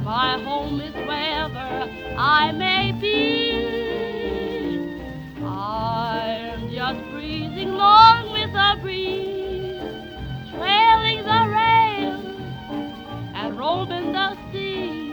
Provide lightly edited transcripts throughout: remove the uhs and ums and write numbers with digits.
My home is wherever I may be. I'm just breezing along with the breeze, trailing the rail and roaming the sea.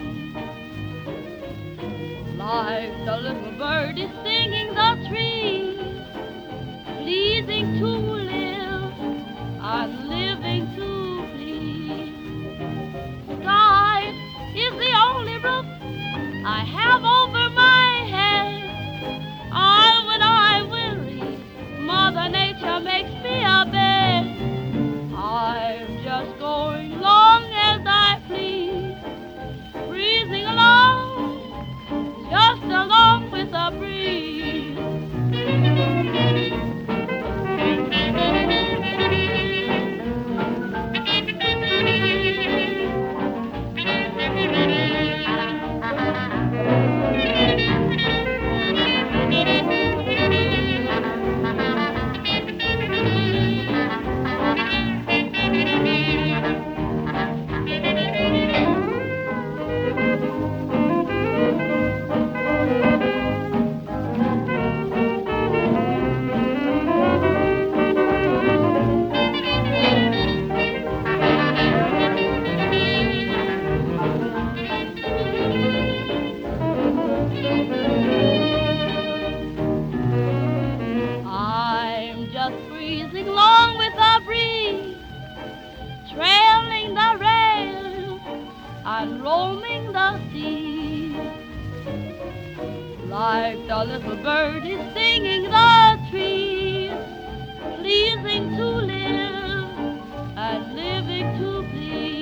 Like the little bird is singing the trees, pleasing to live and living to please. Sky is the only roof I have over my head. And when I'm weary, Mother Nature makes me a bed. I'm just going along as I please, breezing along, just along with the breeze. I'm just breezing along with the breeze, trailing the rail and roaming the sea. Like the little bird is singing the trees, pleasing to live and living to please.